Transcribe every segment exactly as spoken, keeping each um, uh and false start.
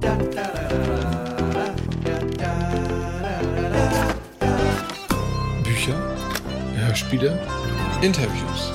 Bücher, Hörspiele, Interviews.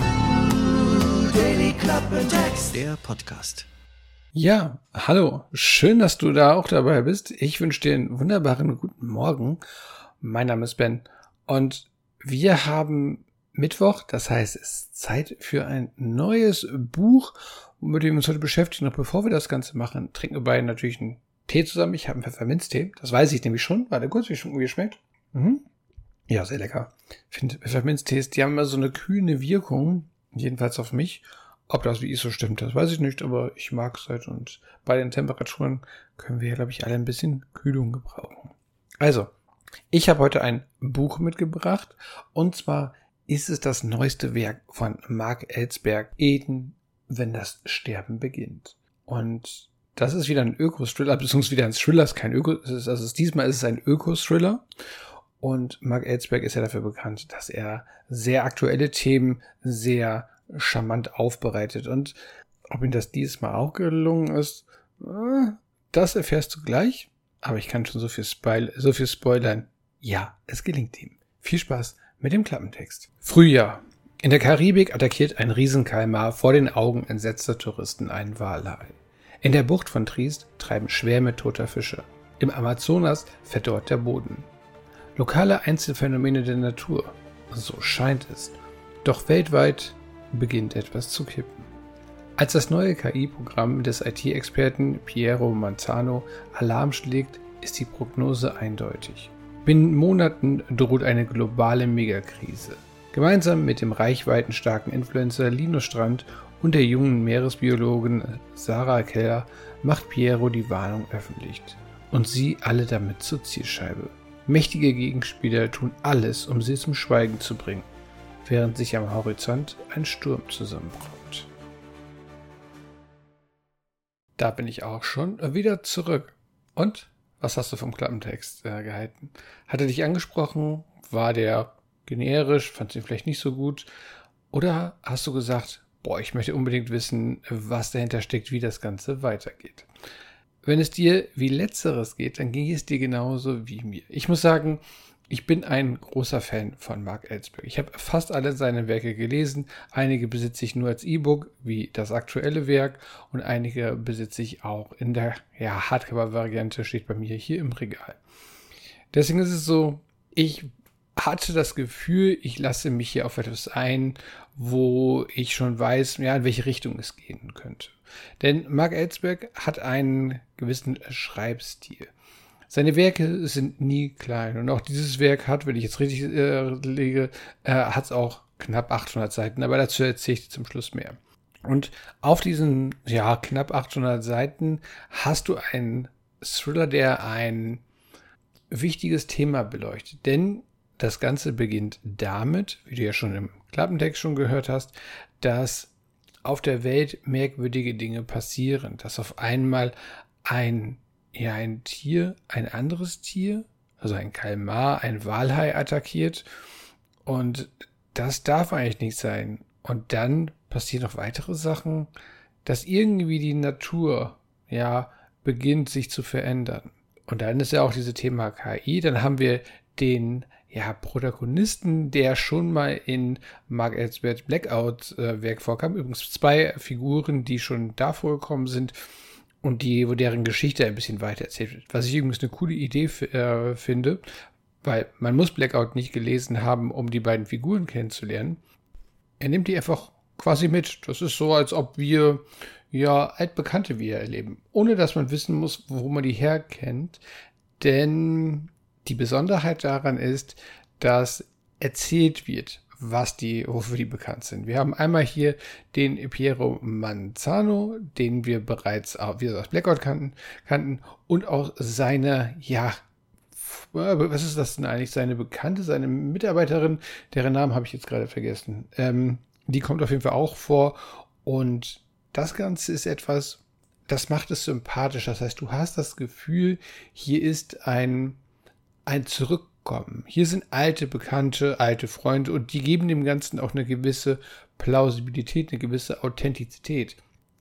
Daily Klappentext, der Podcast. Ja, hallo, schön, dass du da auch dabei bist. Ich wünsche dir einen wunderbaren guten Morgen. Mein Name ist Ben und wir haben Mittwoch, das heißt, es ist Zeit für ein neues Buch, mit dem wir uns heute beschäftigen. Noch bevor wir das Ganze machen, trinken wir beide natürlich einen Tee zusammen. Ich habe einen Pfefferminztee, das weiß ich nämlich schon. Warte kurz, wie schon schmeckt. Mhm. Ja, sehr lecker. Ich finde Pfefferminztees, die haben immer so eine kühlende Wirkung, jedenfalls auf mich. Ob das wie ich so stimmt, das weiß ich nicht, aber ich mag es halt und bei den Temperaturen können wir ja, glaube ich, alle ein bisschen Kühlung gebrauchen. Also, ich habe heute ein Buch mitgebracht und zwar ist es das neueste Werk von Mark Ellsberg, Eden, wenn das Sterben beginnt. Und das ist wieder ein Öko-Thriller, beziehungsweise wieder ein Thriller, ist kein Öko, es ist, also diesmal ist es ein Öko-Thriller. Und Mark Ellsberg ist ja dafür bekannt, dass er sehr aktuelle Themen sehr charmant aufbereitet. Und ob ihm das diesmal auch gelungen ist, das erfährst du gleich. Aber ich kann schon so viel, Spoil- so viel spoilern. Ja, es gelingt ihm. Viel Spaß mit dem Klappentext. Frühjahr. In der Karibik attackiert ein Riesenkalmar vor den Augen entsetzter Touristen einen Walhai. In der Bucht von Triest treiben Schwärme toter Fische. Im Amazonas verdorrt der Boden. Lokale Einzelfänomene der Natur. So scheint es. Doch weltweit beginnt etwas zu kippen. Als das neue K I-Programm des I T-Experten Piero Manzano Alarm schlägt, ist die Prognose eindeutig. Binnen Monaten droht eine globale Megakrise. Gemeinsam mit dem reichweitenstarken Influencer Linus Strand und der jungen Meeresbiologin Sarah Keller macht Piero die Warnung öffentlich. Und sie alle damit zur Zielscheibe. Mächtige Gegenspieler tun alles, um sie zum Schweigen zu bringen, während sich am Horizont ein Sturm zusammenbraut. Da bin ich auch schon wieder zurück. Und? Was hast du vom Klappentext äh, gehalten? Hat er dich angesprochen? War der generisch? Fandst du ihn vielleicht nicht so gut? Oder hast du gesagt, boah, ich möchte unbedingt wissen, was dahinter steckt, wie das Ganze weitergeht? Wenn es dir wie Letzteres geht, dann ging es dir genauso wie mir. Ich muss sagen, ich bin ein großer Fan von Mark Ellsberg. Ich habe fast alle seine Werke gelesen. Einige besitze ich nur als E-Book, wie das aktuelle Werk. Und einige besitze ich auch in der ja, Hardcover-Variante, steht bei mir hier im Regal. Deswegen ist es so, ich hatte das Gefühl, ich lasse mich hier auf etwas ein, wo ich schon weiß, ja, in welche Richtung es gehen könnte. Denn Mark Ellsberg hat einen gewissen Schreibstil. Seine Werke sind nie klein. Und auch dieses Werk hat, wenn ich jetzt richtig äh, lege, äh, hat es auch knapp achthundert Seiten. Aber dazu erzähle ich zum Schluss mehr. Und auf diesen ja, knapp achthundert Seiten hast du einen Thriller, der ein wichtiges Thema beleuchtet. Denn das Ganze beginnt damit, wie du ja schon im Klappentext schon gehört hast, dass auf der Welt merkwürdige Dinge passieren, dass auf einmal ein, ja, ein Tier, ein anderes Tier, also ein Kalmar, ein Walhai attackiert und das darf eigentlich nicht sein. Und dann passieren noch weitere Sachen, dass irgendwie die Natur, ja, beginnt sich zu verändern. Und dann ist ja auch dieses Thema K I, dann haben wir den ja, Protagonisten, der schon mal in Mark Ellsbergs Blackout-Werk äh, vorkam. Übrigens zwei Figuren, die schon da vorgekommen sind und die, wo deren Geschichte ein bisschen weiter erzählt wird. Was ich übrigens eine coole Idee f- äh, finde, weil man muss Blackout nicht gelesen haben, um die beiden Figuren kennenzulernen. Er nimmt die einfach quasi mit. Das ist so, als ob wir ja altbekannte wieder erleben, ohne dass man wissen muss, wo man die herkennt. Denn die Besonderheit daran ist, dass erzählt wird, was die, wofür die bekannt sind. Wir haben einmal hier den Piero Manzano, den wir bereits auch, wie gesagt, Blackout kannten, kannten und auch seine, ja, was ist das denn eigentlich? Seine Bekannte, seine Mitarbeiterin, deren Namen habe ich jetzt gerade vergessen. Ähm, die kommt auf jeden Fall auch vor und das Ganze ist etwas, das macht es sympathisch. Das heißt, du hast das Gefühl, hier ist ein ein Zurückkommen. Hier sind alte Bekannte, alte Freunde und die geben dem Ganzen auch eine gewisse Plausibilität, eine gewisse Authentizität.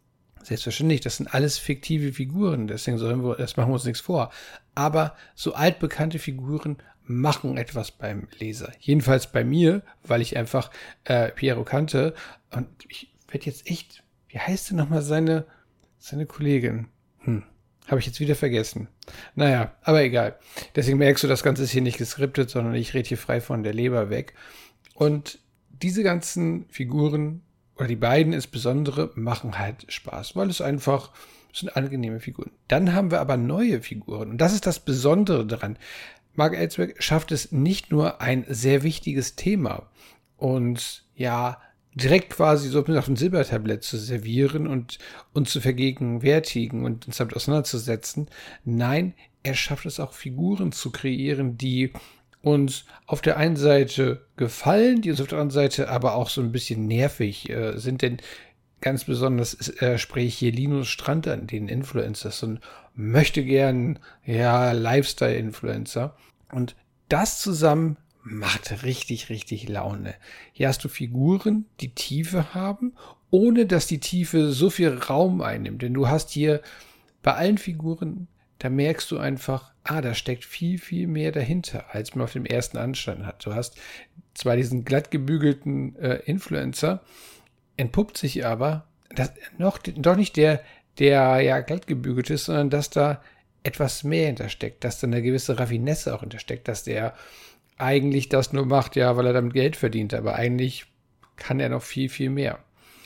Selbstverständlich, das sind alles fiktive Figuren, deswegen sollen wir, das machen wir uns nichts vor. Aber so altbekannte Figuren machen etwas beim Leser. Jedenfalls bei mir, weil ich einfach äh, Piero kannte. Und ich werde jetzt echt, wie heißt denn nochmal seine, seine Kollegin? Hm, habe ich jetzt wieder vergessen. Naja, aber egal. Deswegen merkst du, das Ganze ist hier nicht geskriptet, sondern ich rede hier frei von der Leber weg. Und diese ganzen Figuren, oder die beiden insbesondere, machen halt Spaß, weil es einfach, es sind angenehme Figuren. Dann haben wir aber neue Figuren und das ist das Besondere daran. Mark Ellsberg schafft es nicht nur, ein sehr wichtiges Thema und ja, direkt quasi so auf ein Silbertablett zu servieren und uns zu vergegenwärtigen und uns damit auseinanderzusetzen. Nein, er schafft es auch, Figuren zu kreieren, die uns auf der einen Seite gefallen, die uns auf der anderen Seite aber auch so ein bisschen nervig äh, sind, denn ganz besonders äh, spreche ich hier Linus Strand an, den Influencer, so ein möchte gern, ja, Lifestyle-Influencer. Und das zusammen macht richtig, richtig Laune. Hier hast du Figuren, die Tiefe haben, ohne dass die Tiefe so viel Raum einnimmt, denn du hast hier bei allen Figuren, da merkst du einfach, ah, da steckt viel, viel mehr dahinter, als man auf dem ersten Anschein hat. Du hast zwar diesen glatt gebügelten äh, Influencer, entpuppt sich aber, dass noch, doch nicht der, der ja glatt gebügelt ist, sondern dass da etwas mehr hintersteckt, dass da eine gewisse Raffinesse auch hintersteckt, dass der eigentlich das nur macht, ja, weil er damit Geld verdient, aber eigentlich kann er noch viel, viel mehr.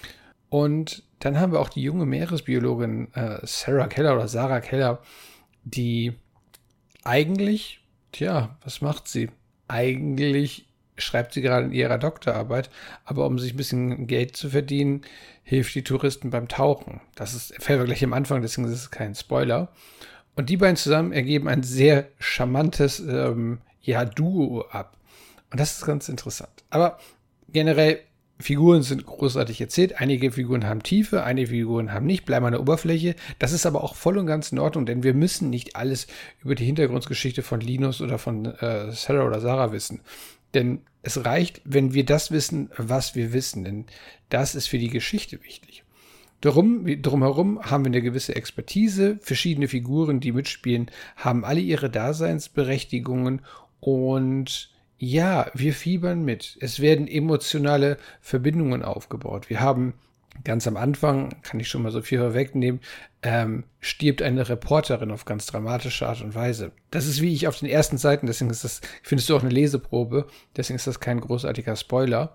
Und dann haben wir auch die junge Meeresbiologin äh, Sarah Keller oder Sarah Keller, die eigentlich, tja, was macht sie? Eigentlich schreibt sie gerade in ihrer Doktorarbeit, aber um sich ein bisschen Geld zu verdienen, hilft die Touristen beim Tauchen. Das ist, erfährt wir gleich am Anfang, deswegen ist es kein Spoiler. Und die beiden zusammen ergeben ein sehr charmantes ähm, ja, Duo ab. Und das ist ganz interessant. Aber generell, Figuren sind großartig erzählt. Einige Figuren haben Tiefe, einige Figuren haben nicht, bleiben an der Oberfläche. Das ist aber auch voll und ganz in Ordnung, denn wir müssen nicht alles über die Hintergrundgeschichte von Linus oder von äh, Sarah oder Sarah wissen. Denn es reicht, wenn wir das wissen, was wir wissen. Denn das ist für die Geschichte wichtig. Darum, drumherum haben wir eine gewisse Expertise. Verschiedene Figuren, die mitspielen, haben alle ihre Daseinsberechtigungen. Und ja, wir fiebern mit. Es werden emotionale Verbindungen aufgebaut. Wir haben ganz am Anfang, kann ich schon mal so viel vorwegnehmen, ähm, stirbt eine Reporterin auf ganz dramatische Art und Weise. Das ist wie ich auf den ersten Seiten, deswegen ist das, findest du auch eine Leseprobe, deswegen ist das kein großartiger Spoiler.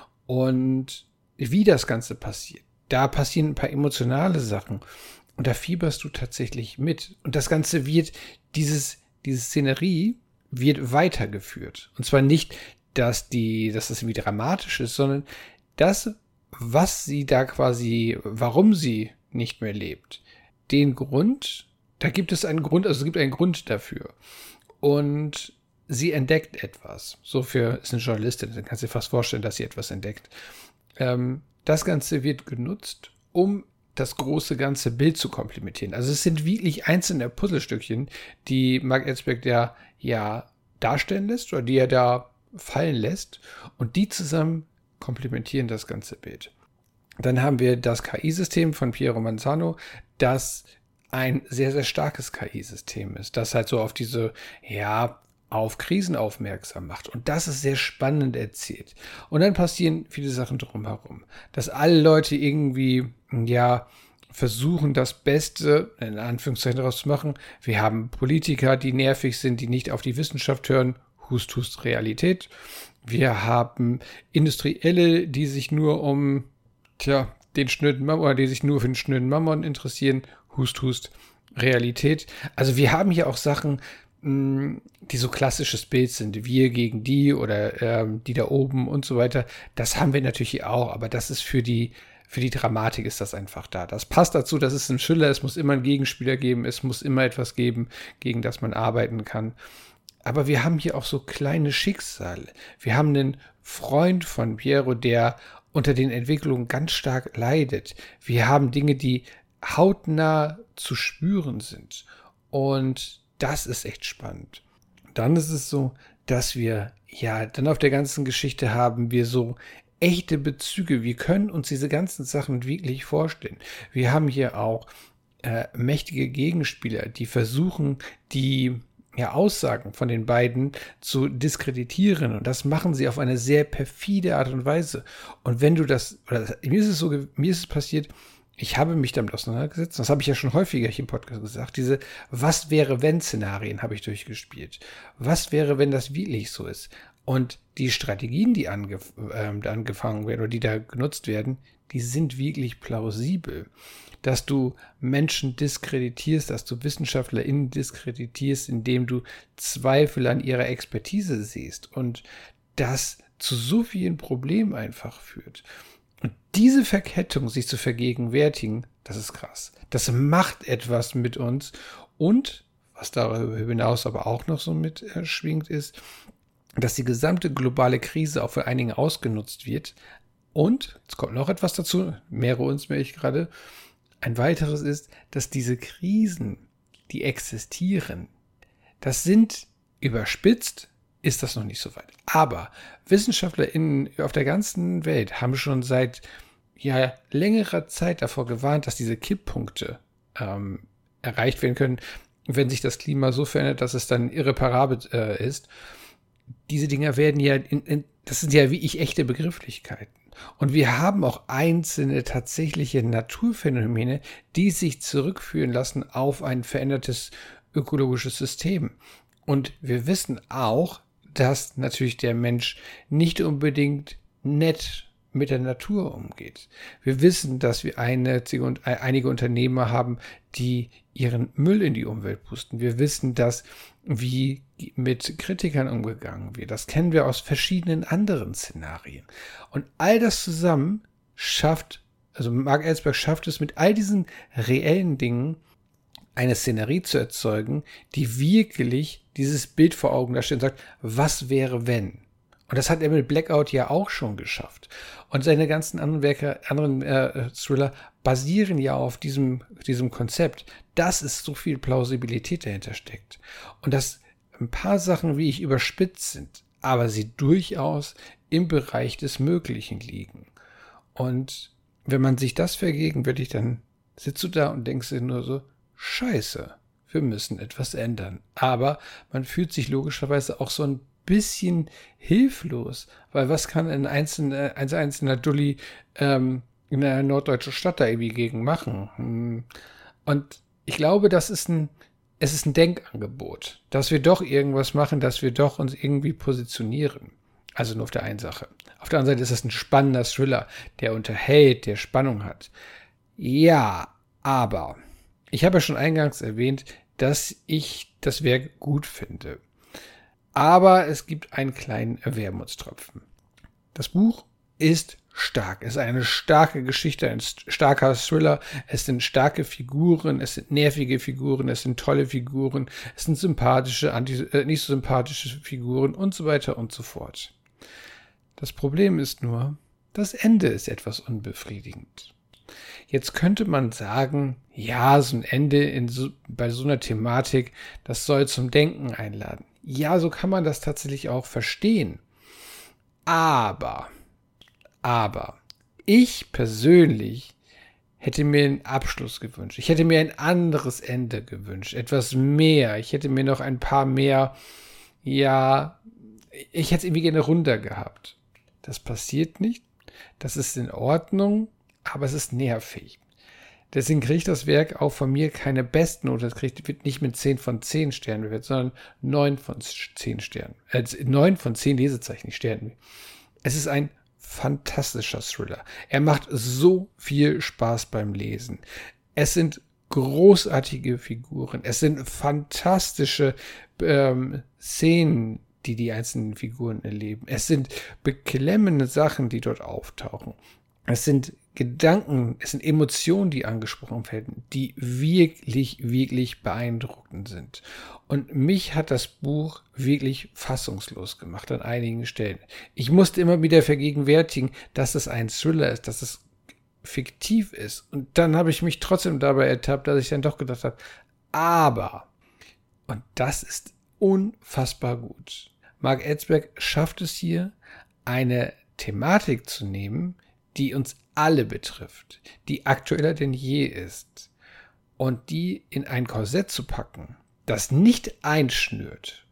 Und wie das Ganze passiert, da passieren ein paar emotionale Sachen und da fieberst du tatsächlich mit. Und das Ganze wird, dieses, diese Szenerie wird weitergeführt. Und zwar nicht, dass die, dass das irgendwie dramatisch ist, sondern das, was sie da quasi, warum sie nicht mehr lebt. Den Grund, da gibt es einen Grund, also es gibt einen Grund dafür. Und sie entdeckt etwas. So für, ist eine Journalistin, dann kannst du dir fast vorstellen, dass sie etwas entdeckt. Ähm, das Ganze wird genutzt, um das große ganze Bild zu komplementieren. Also es sind wirklich einzelne Puzzlestückchen, die Mark Ellsberg ja, ja darstellen lässt oder die er da fallen lässt und die zusammen komplementieren das ganze Bild. Dann haben wir das K I-System von Piero Manzano, das ein sehr, sehr starkes K I-System ist, das halt so auf diese, ja, auf Krisen aufmerksam macht. Und das ist sehr spannend erzählt. Und dann passieren viele Sachen drumherum. Dass alle Leute irgendwie, ja, versuchen, das Beste, in Anführungszeichen, daraus zu machen. Wir haben Politiker, die nervig sind, die nicht auf die Wissenschaft hören. Hust, hust, Realität. Wir haben Industrielle, die sich nur um, tja, den schnöden Mammon, oder die sich nur für den schnöden Mammon interessieren. Hust, hust, Realität. Also wir haben hier auch Sachen, die so klassisches Bild sind, wir gegen die oder ähm, die da oben und so weiter. Das haben wir natürlich auch, aber das ist für die, für die Dramatik ist das einfach da. Das passt dazu, das ist ein Schiller, es muss immer einen Gegenspieler geben, es muss immer etwas geben, gegen das man arbeiten kann. Aber wir haben hier auch so kleine Schicksale. Wir haben einen Freund von Piero, der unter den Entwicklungen ganz stark leidet. Wir haben Dinge, die hautnah zu spüren sind. Und das ist echt spannend. Dann ist es so, dass wir, ja, dann auf der ganzen Geschichte haben wir so echte Bezüge. Wir können uns diese ganzen Sachen wirklich vorstellen. Wir haben hier auch äh, mächtige Gegenspieler, die versuchen, die ja, Aussagen von den beiden zu diskreditieren. Und das machen sie auf eine sehr perfide Art und Weise. Und wenn du das, oder mir ist es so, mir ist es passiert, ich habe mich damit auseinandergesetzt, das habe ich ja schon häufiger hier im Podcast gesagt, diese Was-wäre-wenn-Szenarien habe ich durchgespielt. Was wäre, wenn das wirklich so ist? Und die Strategien, die angef- äh, angefangen werden oder die da genutzt werden, die sind wirklich plausibel. Dass du Menschen diskreditierst, dass du WissenschaftlerInnen diskreditierst, indem du Zweifel an ihrer Expertise siehst und das zu so vielen Problemen einfach führt. Und diese Verkettung sich zu vergegenwärtigen, das ist krass. Das macht etwas mit uns und, was darüber hinaus aber auch noch so mitschwingt, ist, dass die gesamte globale Krise auch von einigen ausgenutzt wird. Und, jetzt kommt noch etwas dazu, mehre uns, mehr ich gerade, ein weiteres ist, dass diese Krisen, die existieren, das sind überspitzt, ist das noch nicht so weit. Aber WissenschaftlerInnen auf der ganzen Welt haben schon seit ja, längerer Zeit davor gewarnt, dass diese Kipppunkte ähm, erreicht werden können, wenn sich das Klima so verändert, dass es dann irreparabel äh, ist. Diese Dinger werden ja, in, in, das sind ja wie ich echte Begrifflichkeiten. Und wir haben auch einzelne tatsächliche Naturphänomene, die sich zurückführen lassen auf ein verändertes ökologisches System. Und wir wissen auch, dass natürlich der Mensch nicht unbedingt nett mit der Natur umgeht. Wir wissen, dass wir eine, einige Unternehmer haben, die ihren Müll in die Umwelt pusten. Wir wissen, dass wie mit Kritikern umgegangen wird. Das kennen wir aus verschiedenen anderen Szenarien. Und all das zusammen schafft, also Mark Ellsberg schafft es mit all diesen reellen Dingen, eine Szenerie zu erzeugen, die wirklich dieses Bild vor Augen darstellt und sagt, was wäre wenn? Und das hat er mit Blackout ja auch schon geschafft. Und seine ganzen anderen Werke, anderen äh, Thriller basieren ja auf diesem, diesem Konzept, dass es so viel Plausibilität dahinter steckt. Und dass ein paar Sachen wie ich überspitzt sind, aber sie durchaus im Bereich des Möglichen liegen. Und wenn man sich das vergegenwärtigt, dann sitzt du da und denkst dir nur so, Scheiße, wir müssen etwas ändern. Aber man fühlt sich logischerweise auch so ein bisschen hilflos, weil was kann ein einzelner, ein einzelner Dulli ähm, in einer norddeutschen Stadt da irgendwie gegen machen? Und ich glaube, das ist ein, es ist ein Denkangebot, dass wir doch irgendwas machen, dass wir doch uns irgendwie positionieren. Also nur auf der einen Sache. Auf der anderen Seite ist es ein spannender Thriller, der unterhält, der Spannung hat. Ja, aber ich habe ja schon eingangs erwähnt, dass ich das Werk gut finde. Aber es gibt einen kleinen Wermutstropfen. Das Buch ist stark. Es ist eine starke Geschichte, ein starker Thriller. Es sind starke Figuren, es sind nervige Figuren, es sind tolle Figuren, es sind sympathische, anti, äh, nicht so sympathische Figuren und so weiter und so fort. Das Problem ist nur, das Ende ist etwas unbefriedigend. Jetzt könnte man sagen, ja, so ein Ende in so, bei so einer Thematik, das soll zum Denken einladen. Ja, so kann man das tatsächlich auch verstehen. Aber, aber, ich persönlich hätte mir einen Abschluss gewünscht. Ich hätte mir ein anderes Ende gewünscht. Etwas mehr. Ich hätte mir noch ein paar mehr, ja, ich hätte es irgendwie gerne runter gehabt. Das passiert nicht. Das ist in Ordnung, aber es ist nervig. Deswegen kriegt das Werk auch von mir keine Bestnote. Das kriegt, wird nicht mit zehn von zehn Sternen bewertet, sondern neun von zehn Sternen. Äh, neun von zehn Lesezeichen, nicht Sternen. Es ist ein fantastischer Thriller. Er macht so viel Spaß beim Lesen. Es sind großartige Figuren. Es sind fantastische ähm, Szenen, die die einzelnen Figuren erleben. Es sind beklemmende Sachen, die dort auftauchen. Es sind Gedanken, es sind Emotionen, die angesprochen werden, die wirklich, wirklich beeindruckend sind. Und mich hat das Buch wirklich fassungslos gemacht an einigen Stellen. Ich musste immer wieder vergegenwärtigen, dass es ein Thriller ist, dass es fiktiv ist. Und dann habe ich mich trotzdem dabei ertappt, dass ich dann doch gedacht habe, aber, und das ist unfassbar gut, Mark Ellsberg schafft es hier, eine Thematik zu nehmen, die uns alle betrifft, die aktueller denn je ist, und die in ein Korsett zu packen, das nicht einschnürt,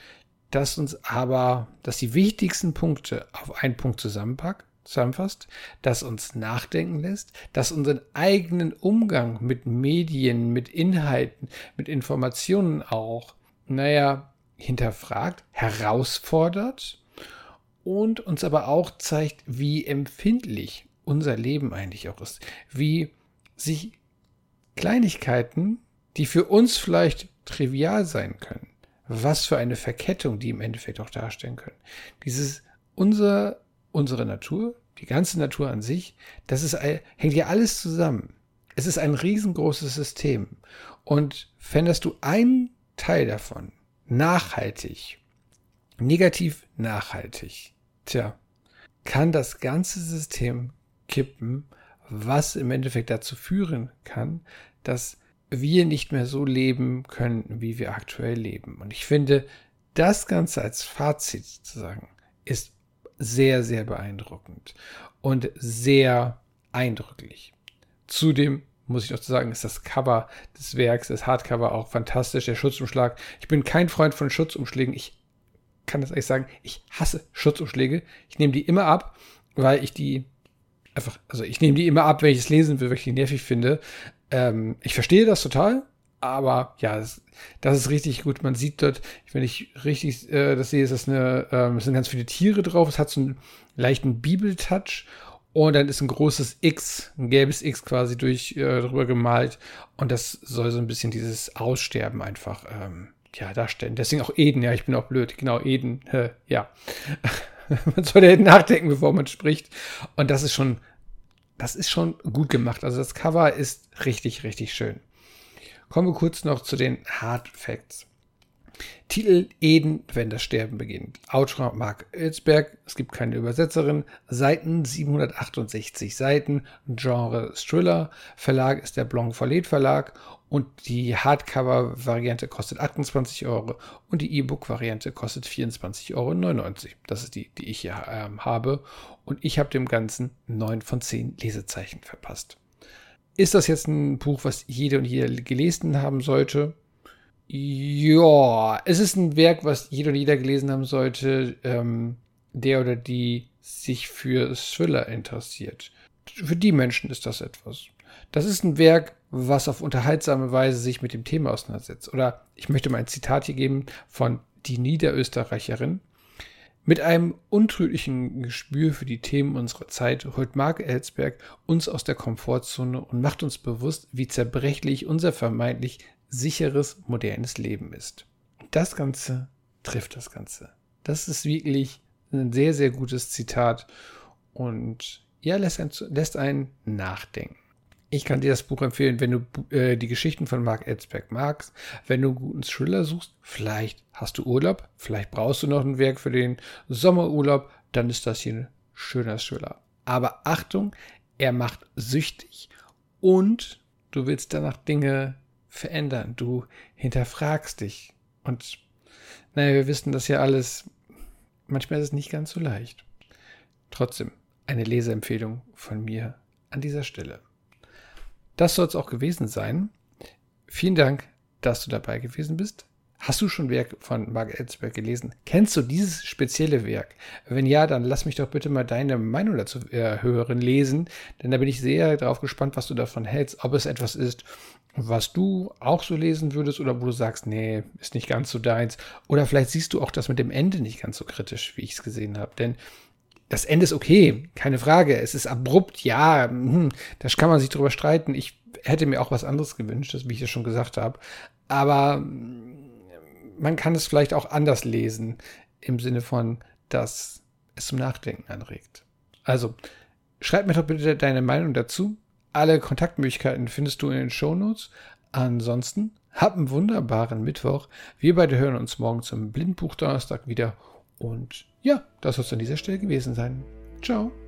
das uns aber, das die wichtigsten Punkte auf einen Punkt zusammenpackt, zusammenfasst, das uns nachdenken lässt, das unseren eigenen Umgang mit Medien, mit Inhalten, mit Informationen auch, naja, hinterfragt, herausfordert und uns aber auch zeigt, wie empfindlich unser Leben eigentlich auch ist, wie sich Kleinigkeiten, die für uns vielleicht trivial sein können, was für eine Verkettung die im Endeffekt auch darstellen können. Dieses, unser, unsere Natur, die ganze Natur an sich, das ist, hängt ja alles zusammen. Es ist ein riesengroßes System. Und fändest du einen Teil davon nachhaltig, negativ nachhaltig, tja, kann das ganze System kippen, was im Endeffekt dazu führen kann, dass wir nicht mehr so leben können, wie wir aktuell leben. Und ich finde, das Ganze als Fazit zu sagen, ist sehr, sehr beeindruckend und sehr eindrücklich. Zudem muss ich noch sagen, ist das Cover des Werks, das Hardcover auch fantastisch, der Schutzumschlag. Ich bin kein Freund von Schutzumschlägen. Ich kann das eigentlich sagen, ich hasse Schutzumschläge. Ich nehme die immer ab, weil ich die einfach, also ich nehme die immer ab, wenn ich es lesen will, weil ich die nervig finde. Ähm, ich verstehe das total, aber ja, das, das ist richtig gut. Man sieht dort, wenn ich richtig äh, das sehe, ist das eine, ähm, es sind ganz viele Tiere drauf. Es hat so einen leichten Bibeltouch. Und dann ist ein großes X, ein gelbes X quasi durch äh, drüber gemalt. Und das soll so ein bisschen dieses Aussterben einfach ähm, ja, darstellen. Deswegen auch Eden, ja, ich bin auch blöd. Genau, Eden, äh, ja. Man sollte nachdenken, bevor man spricht. Und das ist schon, das ist schon gut gemacht. Also das Cover ist richtig, richtig schön. Kommen wir kurz noch zu den Hard Facts. Titel Eden, wenn das Sterben beginnt. Autor Mark Ellsberg, es gibt keine Übersetzerin. Seiten siebenhundertachtundsechzig Seiten. Genre Thriller. Verlag ist der Blanc-Follet Verlag. Und die Hardcover-Variante kostet achtundzwanzig Euro. Und die E-Book-Variante kostet vierundzwanzig Euro neunundneunzig. Das ist die, die ich hier ähm, habe. Und ich habe dem Ganzen neun von zehn Lesezeichen verpasst. Ist das jetzt ein Buch, was jede und jeder gelesen haben sollte? Ja, es ist ein Werk, was jeder und jeder gelesen haben sollte, ähm, der oder die sich für Thriller interessiert. Für die Menschen ist das etwas. Das ist ein Werk, was auf unterhaltsame Weise sich mit dem Thema auseinandersetzt. Oder ich möchte mal ein Zitat hier geben von Die Niederösterreicherin. Mit einem untrüglichen Gespür für die Themen unserer Zeit holt Mark Ellsberg uns aus der Komfortzone und macht uns bewusst, wie zerbrechlich unser vermeintlich sicheres, modernes Leben ist. Das Ganze trifft das Ganze. Das ist wirklich ein sehr, sehr gutes Zitat und ja, lässt einen, lässt einen nachdenken. Ich kann dir das Buch empfehlen, wenn du äh, die Geschichten von Mark Ellsberg magst, wenn du einen guten Thriller suchst, vielleicht hast du Urlaub, vielleicht brauchst du noch ein Werk für den Sommerurlaub, dann ist das hier ein schöner Thriller. Aber Achtung, er macht süchtig und du willst danach Dinge verändern. Du hinterfragst dich. Und naja, wir wissen das ja alles. Manchmal ist es nicht ganz so leicht. Trotzdem eine Leseempfehlung von mir an dieser Stelle. Das soll es auch gewesen sein. Vielen Dank, dass du dabei gewesen bist. Hast du schon Werk von Mark Ellsberg gelesen? Kennst du dieses spezielle Werk? Wenn ja, dann lass mich doch bitte mal deine Meinung dazu äh, hören, lesen, denn da bin ich sehr darauf gespannt, was du davon hältst, ob es etwas ist, was du auch so lesen würdest oder wo du sagst, nee, ist nicht ganz so deins. Oder vielleicht siehst du auch das mit dem Ende nicht ganz so kritisch, wie ich es gesehen habe, denn das Ende ist okay, keine Frage. Es ist abrupt, ja, hm, da kann man sich drüber streiten. Ich hätte mir auch was anderes gewünscht, das, wie ich das schon gesagt habe. Aber man kann es vielleicht auch anders lesen, im Sinne von, dass es zum Nachdenken anregt. Also, schreib mir doch bitte deine Meinung dazu. Alle Kontaktmöglichkeiten findest du in den Shownotes. Ansonsten, hab einen wunderbaren Mittwoch. Wir beide hören uns morgen zum Blindbuch Donnerstag wieder. Und ja, das soll es an dieser Stelle gewesen sein. Ciao.